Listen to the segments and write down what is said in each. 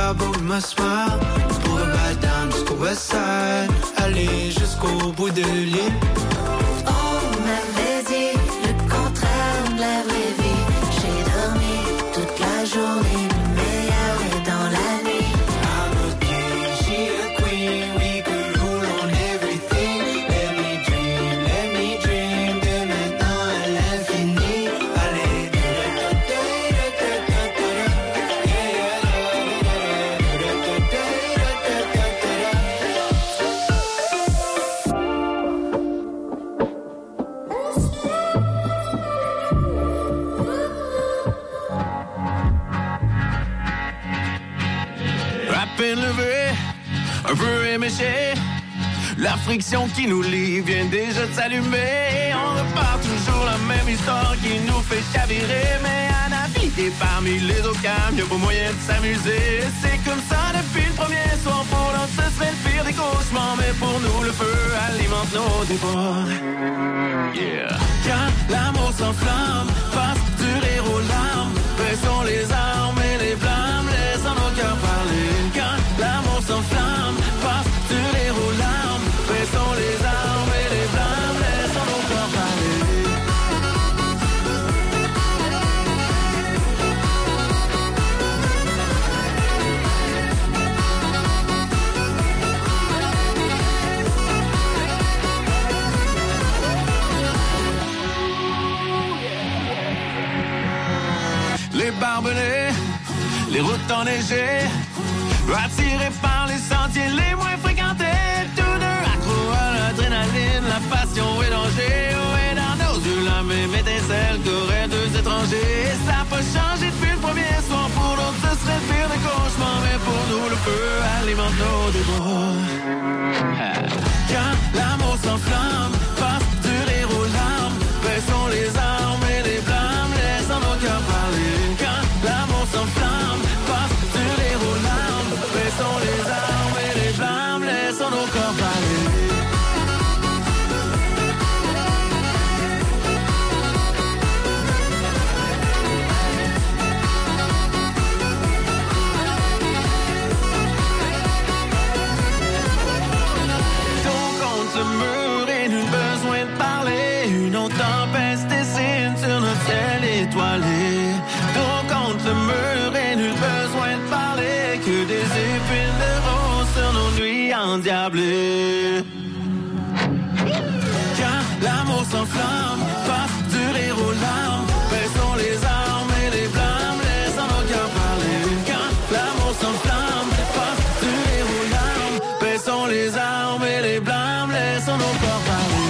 beau me smile. Pour un ride down jusqu'au west side, aller jusqu'au bout de l'île. On m'avait dit le contraire de la vraie vie. J'ai dormi toute la journée, le meilleur est dans la nuit. I'm a king, she a queen, we could rule on everything. Let me dream de maintenant à l'infini. Allez, À peine levé, un peu éméché, la friction qui nous lie vient déjà de s'allumer. On repart toujours la même histoire qui nous fait chavirer. Mais à naviguer parmi les occasions, y'a pas moyen de s'amuser. C'est comme ça depuis le premier soir. Pour l'autre ce serait le pire des cauchemars, mais pour nous le feu alimente nos débords. Yeah. Quand l'amour s'enflamme, passe du rire aux larmes, baissons les armes et les blâmes, laissons nos cœurs parler. Quand l'amour s'enflamme, passe du rire aux larmes, baissons les armes et les blâmes, laissons nos cœurs parler. Les barbelés, les routes enneigées, attirés par les sentiers les moins fréquentés. Tous deux accros à l'adrénaline, la passion et danger. Oh, et dans nos yeux la même étincelle qu'auraient deux étrangers. Ça n'a pas changé depuis le premier soir. Pour d'autres ce serait le pire des cauchemars, mais pour nous le feu alimente nos débords. Quand l'amour s'enflamme, passe du rire aux larmes, baissons les armes et les blâmes, laissons nos cœurs parler. Quand l'amour s'enflamme, passe du rire aux larmes, baissons les armes et les blâmes, laissons nos corps parler. Donc contre le mur et nul besoin de parler. Une autre tempête dessine sur notre ciel étoilé. Donc contre le mur et nul besoin de parler. Que des épines de rose sur nos nuits endiablées. Quand l'amour s'enflamme, passe du rire aux larmes, baissons les armes et les blâmes, laissons nos cœurs parler. Quand l'amour s'enflamme, passe du rire aux larmes, baissons les armes et les blâmes, laissons nos corps parler.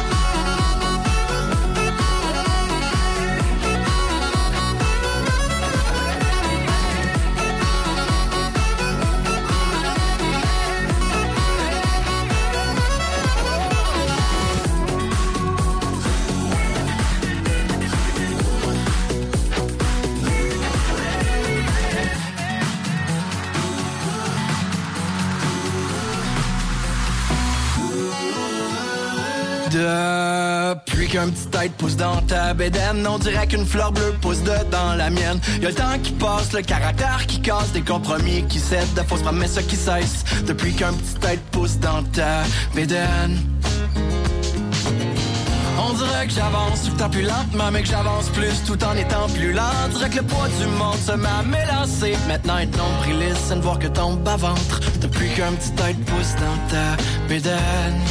Depuis qu'un petit tête pousse dans ta bédaine, on dirait qu'une fleur bleue pousse dedans la mienne. Y'a le temps qui passe, le caractère qui casse, des compromis qui cèdent, de fausses promesses qui cessent. Depuis qu'un petit tête pousse dans ta bédaine. On dirait que j'avance tout le temps plus lentement, mais que j'avance plus tout en étant plus lent. On dirait que le poids du monde se met à m'élancer. Maintenant être nombriliste, c'est ne voir que tombe bas ventre. Depuis qu'un petit tête pousse dans ta bédaine.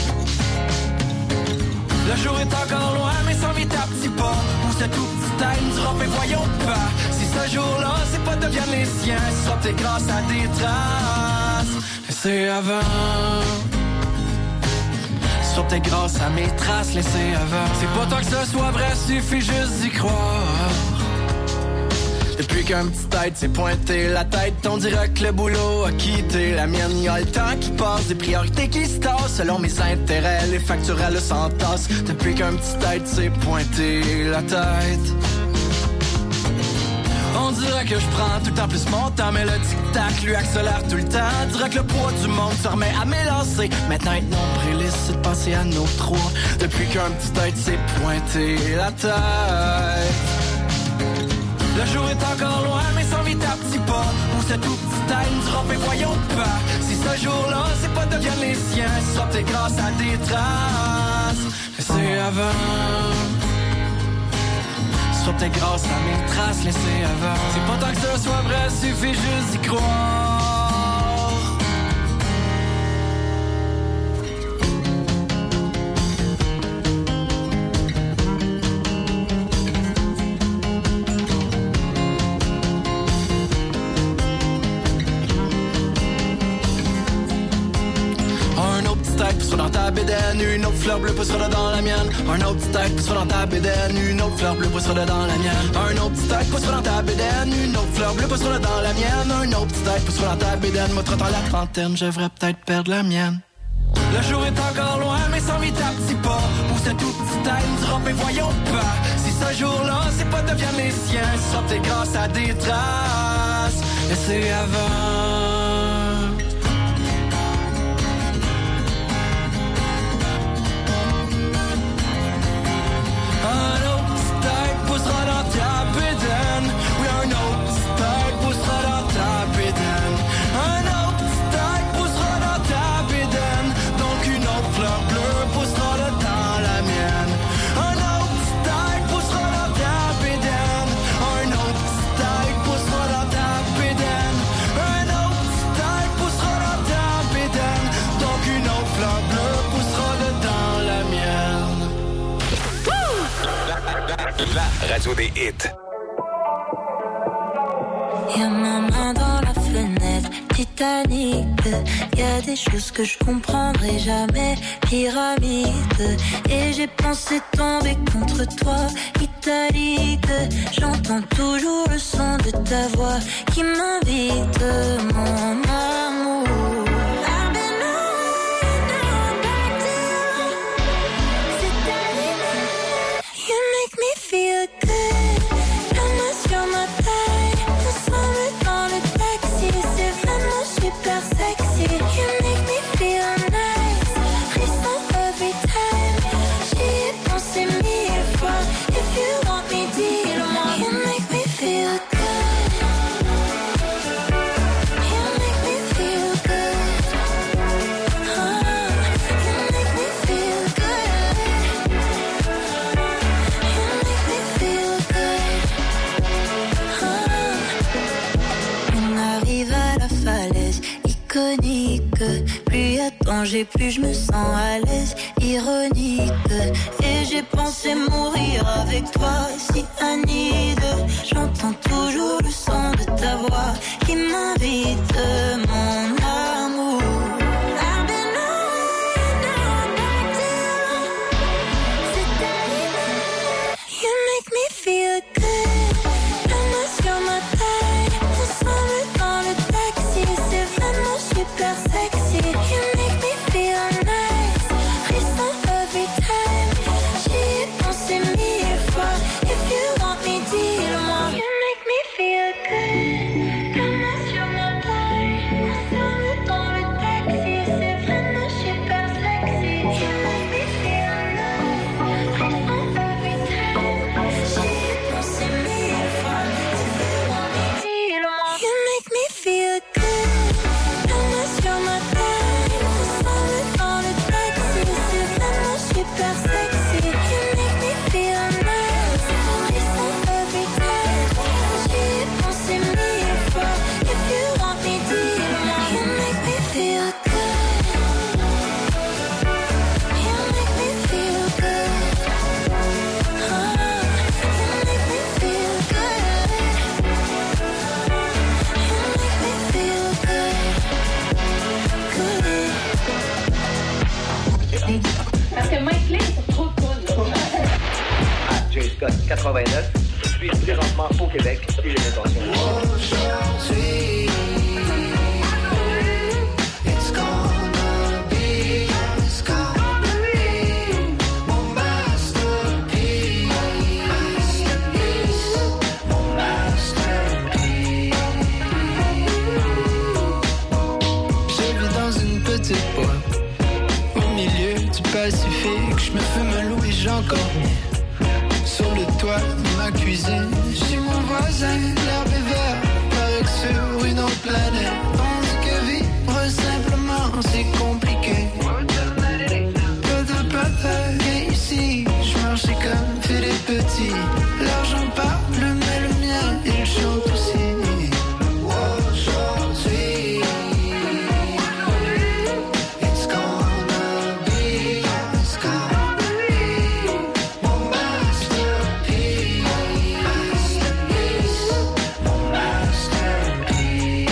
Le jour est encore loin, mais s'en vite à petits pas. Où ce tout petit tête nous dira, mais voyons pas. Si ce jour-là, c'est pas deviennent les siens, ce sera peut-être grâce à des traces. Laissez avant. Ce sera peut-être grâce à mes traces laissées avant. C'est pas tant que ce soit vrai, suffit juste d'y croire. Depuis qu'un petit tête s'est pointé la tête, on dirait que le boulot a quitté la mienne. Y'a le temps qui passe, des priorités qui se tassent selon mes intérêts, les factures elles s'entassent. Depuis qu'un petit tête s'est pointé la tête, on dirait que je prends tout le temps plus mon temps, mais le tic-tac lui accélère tout le temps. On dirait que le poids du monde se remet à m'élancer. Maintenant être nombriliste, c'est de passer à nos trois. Depuis qu'un petit tête s'est pointé la tête. Le jour est encore loin, mais sans vite à petits pas. Où ce tout petit time du rap et voyons pas. Si ce jour-là, c'est pas deviennent les siens, ce sera peut-être grâce à des traces. Laissez avant. Ce sera peut-être grâce à mes traces laissées avant. C'est pas tant que ça soit vrai, suffit juste d'y croire. Poussera dans ta bédaine, une autre fleur bleue poussera dans la mienne. Un autre steak poussera dans ta bédaine, une autre fleur bleue poussera dans la mienne. Un autre steak poussera dans ta bédaine, une autre fleur bleue poussera dans la mienne. Un autre steak poussera dans ta bédaine, moi trottant la trentaine, je devrais peut-être perdre la mienne. Le jour est encore loin, mais sans vite à petits pas. Où ce tout petit time du rap et voyons pas. Si ce jour-là, c'est pas deviennent les siens, ce sera peut-être grâce à des traces laissées avant. Un autre steak poussera dans ta bédaine. Oui, un autre steak poussera dans ta bédaine. Un autre steak poussera dans ta bédaine. Donc une autre fleur bleue poussera dans la mienne. Un autre steak poussera dans ta bédaine. Un autre steak poussera dans ta bédaine. Un autre steak poussera dans ta bédaine. Donc une autre fleur bleue poussera dans la mienne. La radio des hits. Y'a ma main dans la fenêtre, Titanic. Y'a des choses que je comprendrai jamais, pyramide. Et j'ai pensé tomber contre toi, italique. J'entends toujours le son de ta voix qui m'invite, mon amour. Feel good, la main sur ma taille. Ensemble dans le taxi, c'est vraiment super sexy. You make me feel nice, frisson every time. J'y ai pensé 1000 fois. If you want me, dis-le-moi. You make me feel good. You make me feel good. You make me feel good. Iconique, plus y a danger, plus je me sens à l'aise, ironique. Et j'ai pensé mourir avec toi, si Anide. J'entends toujours le son de ta voix qui m'invite, mon amour. You make me feel good, la main sur ma taille. Ensemble dans le taxi, c'est vraiment super sexy. You make me feel nice, frisson every time. J'y ai pensé 1000 fois. If you want me, dis-le-moi. You make me feel good, la main sur ma taille. Ensemble dans le taxi, c'est vraiment super sexy. You make me feel nice, frisson every time. J'y ai pensé 1000 fois. If you want me, dis-le-moi. You make me feel good, la main sur ma taille. Ensemble dans le taxi, c'est vraiment super sexy. You make me feel nice, frisson every time. J'y ai pensé 1000 fois. If you want me, dis-le-moi. You make me feel good. You make me feel good. You make me feel good. You make me feel good. Parce que Mike Lynn, c'est trop cool. À Jay Scott 89, je suis présentement au Québec et j'ai l'intention. Aujourd'hui, it's gonna be mon masterpiece, mon masterpiece. Je vis dans une petite boîte au milieu du Pacifique. Je me fume un Louis Jean Cormier sur le toit de ma cuisine. Chez mon voisin voisin, l'herbe est verte, paraît que sur une autre planète. On dit que vivre simplement c'est compliqué. Peut-être que ici, je marchais comme Philippe Petit. L'argent parle, mais le mien, il chante aussi. Aujourd'hui, it's gonna be mon masterpiece, mon masterpiece.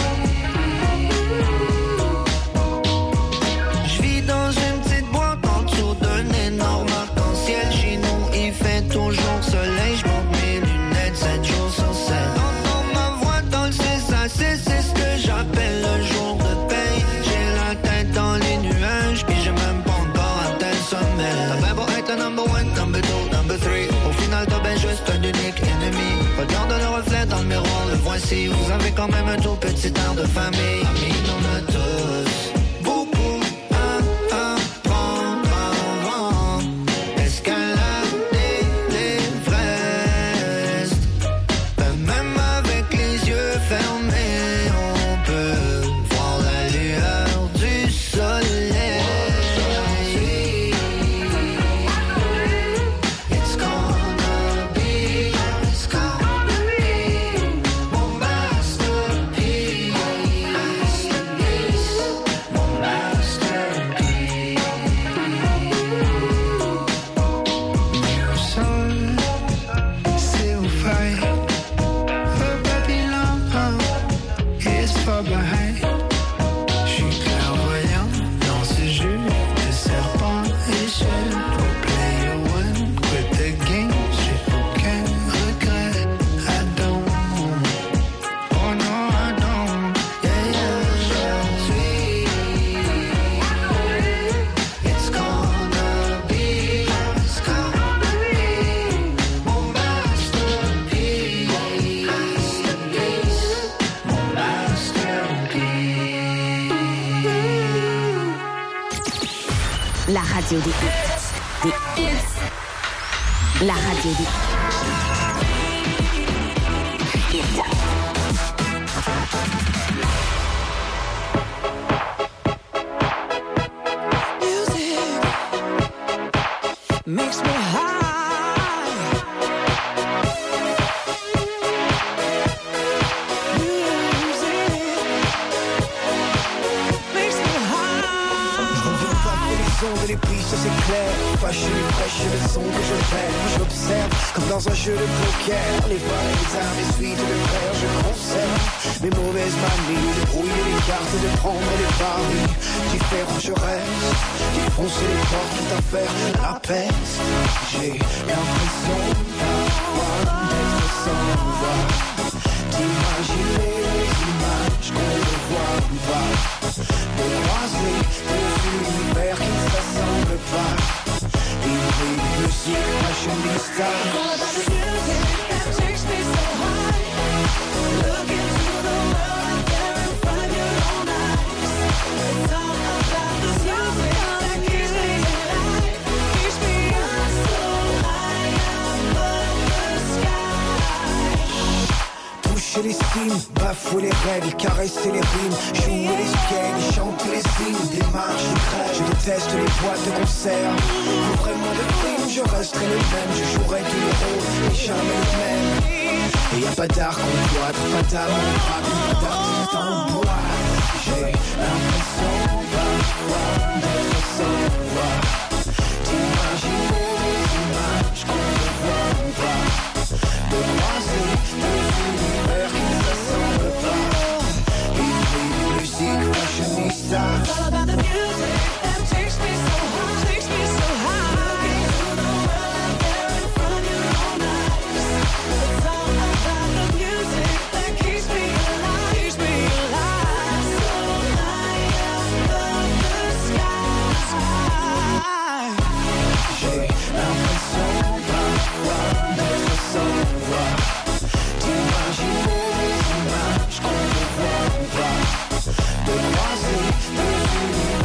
Je vis dans une petite boîte en dessous d'un énorme arc-en-ciel. Chez nous, il fait toujours soleil. Je monte mes lunettes 7 jours sur 7. Dans ma voix dans le 6 à 6, c'est ce que j'appelle le jour de paye. J'ai la tête dans les nuages, puis j'ai même pas encore atteint le sommet. T'as bien beau être le number 1, number 2, number 3. Au final, t'as bien juste un unique ennemi. Regarde le reflet dans le miroir, le voici. Vous avez quand même un tout petit air de famille. Amis, on a tous beaucoup à apprendre avant. Escalader l'Everest. Même avec les yeux fermés, on peut voir la lueur du soleil. It's gonna be mon masterpiece, mon masterpiece. New sun, silver. Her Babylon is far behind. J'suis clairvoyant dans ce jeu de serpent et je will play a one, quit the game. J'ai aucun regret. I don't. Oh no, I don't. Aujourd'hui, it's gonna be mon masterpiece, mon masterpiece. La radio des hits. Des hits. La radio des hits. Music makes me high. Music makes me high. Je reviens pas pour les ondes et les pistes, c'est clair. Fâché, fraîche, le son que je fais. J'observe comme dans un jeu de poker. Les balles, les armes, les suites de frères, je conserve mes mauvaises manies. De brouiller les cartes et de prendre les paris. Différent, je reste. Défoncer les portes, tout à faire la peste. J'ai l'impression parfois d'être sans voix. D'imaginer les images qu'on ne voit pas. De croiser deux univers qui ne s'assemblent pas. Hybride, musique, fashionista. Toucher les cimes, bafouer les règles, caresser les rimes, jouer les scales, chanter les hymnes, démarche, je déteste les boîtes de concert. Pour vraiment de primes, je resterai le même, je jouerai tous les rôles, mais jamais le même. Et y a pas d'art qu'on doit, pas d'amour, pas d'artiste en bois.